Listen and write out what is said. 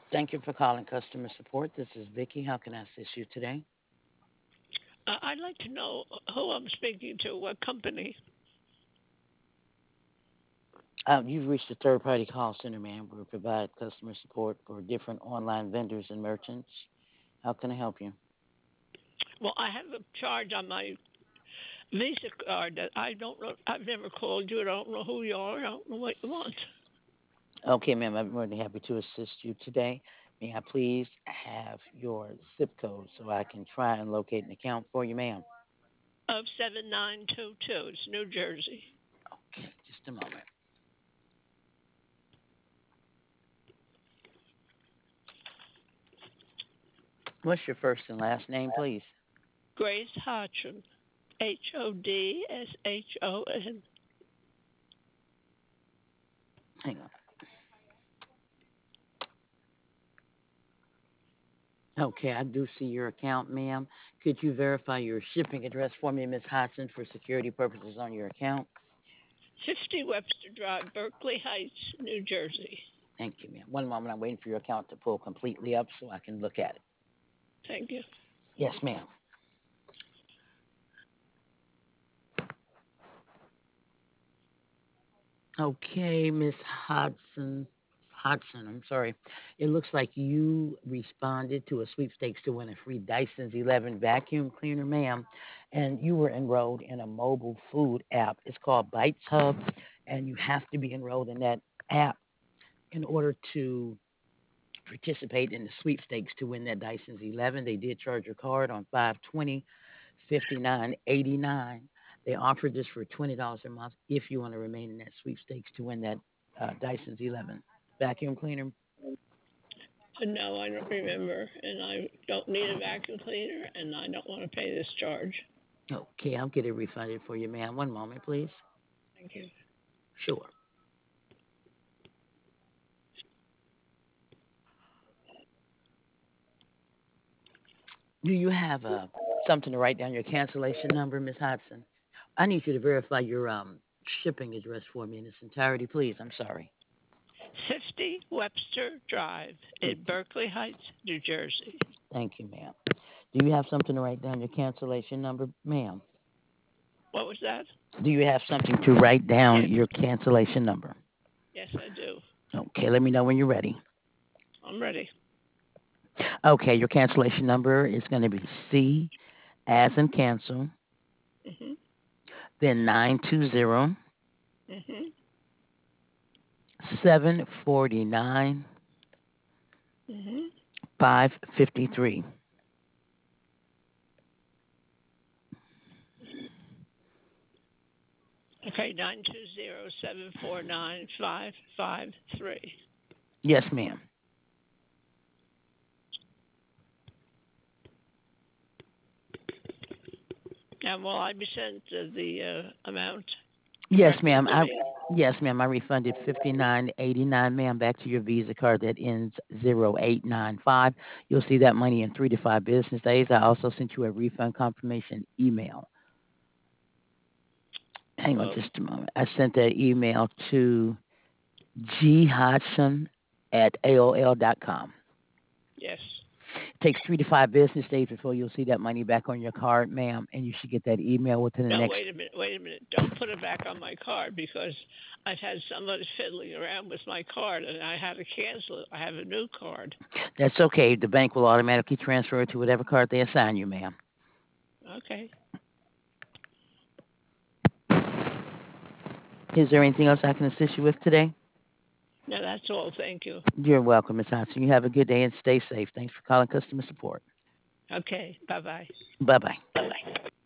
Thank you for calling customer support. This is Vicky. How can I assist you today? I'd like to know who I'm speaking to, what company. You've reached the third party call center, ma'am. We provide customer support for different online vendors and merchants. How can I help you? Well, I have a charge on my Visa card that I don't know. I've never called you. I don't know who you are. I don't know what you want. Okay, ma'am. I'm more than happy to assist you today. May I please have your zip code so I can try and locate an account for you, ma'am? Of 7922. It's New Jersey. Okay, just a moment. What's your first and last name, please? Grace Hodgson. Hodshon. Hang on. Okay, I do see your account, ma'am. Could you verify your shipping address for me, Miss Hodgson, for security purposes on your account? 50 Webster Drive, Berkeley Heights, New Jersey. Thank you, ma'am. One moment, I'm waiting for your account to pull completely up so I can look at it. Thank you. Yes, ma'am. Okay, Miss Hodgson, I'm sorry. It looks like you responded to a sweepstakes to win a free Dyson's 11 vacuum cleaner, ma'am, and you were enrolled in a mobile food app. It's called Bites Hub, and you have to be enrolled in that app in order to participate in the sweepstakes to win that Dyson's 11. They did charge your card on 520 59.89. They offered this for $20 a month if you want to remain in that sweepstakes to win that Dyson's 11 vacuum cleaner. No, I don't remember. And I don't need a vacuum cleaner, and I don't want to pay this charge. Okay, I'll get it refunded for you, ma'am. One moment, please. Thank you. Sure. Do you have something to write down your cancellation number, Miss Hodgson? I need you to verify your shipping address for me in its entirety, please. I'm sorry. 50 Webster Drive Mm, in Berkeley Heights, New Jersey. thank you, ma'am. Do you have something to write down your cancellation number, ma'am? What was that? Do you have something to write down Yes, your cancellation number? yes, I do. Okay, let me know when you're ready. I'm ready. Okay, your cancellation number is going to be C as in cancel, Mhm. then 920 Mhm. 749 Mhm. 553. Okay, 920-749-553. Yes, ma'am. And will I be sent the amount Yes, directly ma'am. to me? Yes, ma'am. I refunded 59.89, ma'am, back to your Visa card that ends 0895. You'll see that money in 3 to 5 business days. I also sent you a refund confirmation email. Hang on Oh, just a moment. I sent that email to ghodgson at AOL.com. yes. It takes 3 to 5 business days before you'll see that money back on your card, ma'am, and you should get that email within the No, next. wait a minute. Wait a minute. Don't put it back on my card because I've had somebody fiddling around with my card and I had to cancel it. I have a new card. That's okay. The bank will automatically transfer it to whatever card they assign you, ma'am. Okay. Is there anything else I can assist you with today? No, that's all. Thank you. You're welcome, Ms. Hodgson. You have a good day and stay safe. Thanks for calling customer support. Okay. Bye bye. Bye bye.